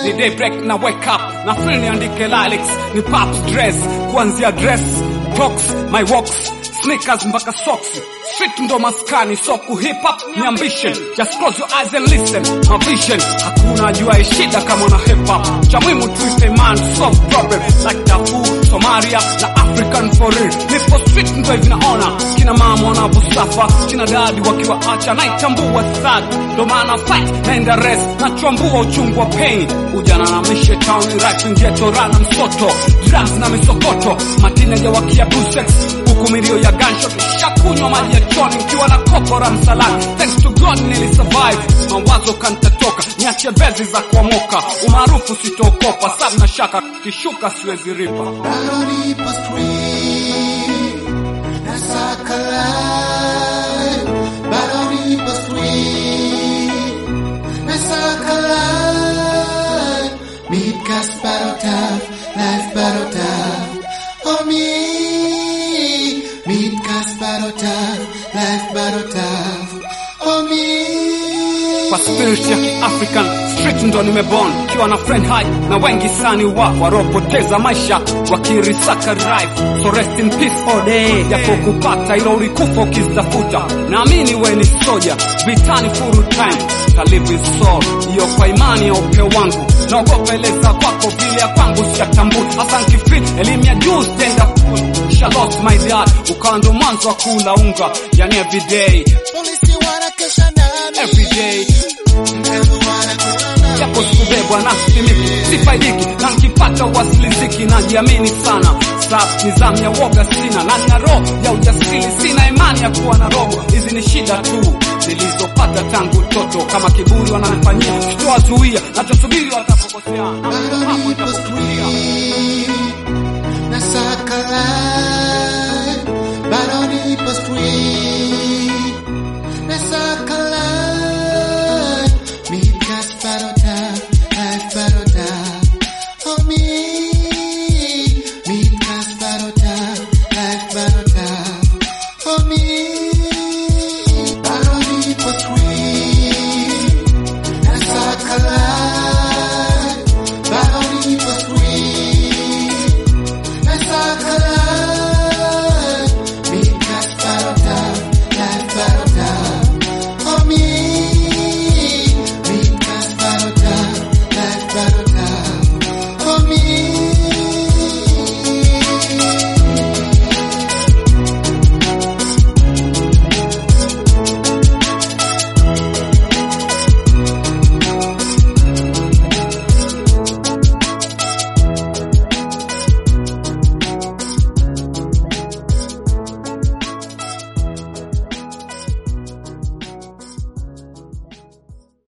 ni daybreak na wake up, na feel niandike lyrics, ni pop's dress, kuanzia dress, talks, my walks, sneakers mpaka socks. Street ndo maskani, so hip hop ni ambition. Just close your eyes and listen, my vision. Hakuna jua shida kama una hip hop. Cha muhimu tuipe man solve problem like Darfur, Somalia na African for real. Nipo street ndo hivi naona kina mama wanaposafa, kina dadi wakiwa acha na itambua sad. Ndo maana fight naenda rest, na chambua uchungu wa pain. Ujana na mishe town right ghetto rana msoto, drums na misokoto, mateenager wakia blue sex, milio ya gunshot, shakunywa maji ya choni ukiwa na kokora msalani. Thanks to God nili survive, mawazo kantatoka, niache bezi za kuamoka, umaarufu sitokopa, sabu na shaka kishuka siwezi ripa. Baronipo street, nasaka life. Baronipo street, nasaka life. Meet gas battle tough, life battle tough. Oh me. Meet gas battle tough, life battle tough. Oh me. Kwa spirit ya ki-African, street ndo nimeborn. Kiwa na friend high, na wengi sani waropoteza maisha wakirisaka life. So rest in peace all day. Yapo kupata ilo ulikufa ukizitafuta. Naamini we ni soja, vitani full time. Kalive is soul, iyo kwa imani ya upe wangu. Naogopeleza kwako vile ya kwangu siyatambui. Hasa nkifit, elimu ya juu stand up. I lost my dad, ukando mwanzo wa kula unga, yani everyday. Polisi wanakesha nami Everyday. Yapo sikubebwa na simiki, sifaidiki, na nkipata wasiliziki, na jiamini sana. Saab nizamu ya woga sina, na nina roho ya ujasiri, sina imani ya kuwa na robo. Hizi ni shida tu nilizopata tangu toto, kama kiburi wananifanyia, sitoa zuia, nachosubiri watapokosea. Baronipo street.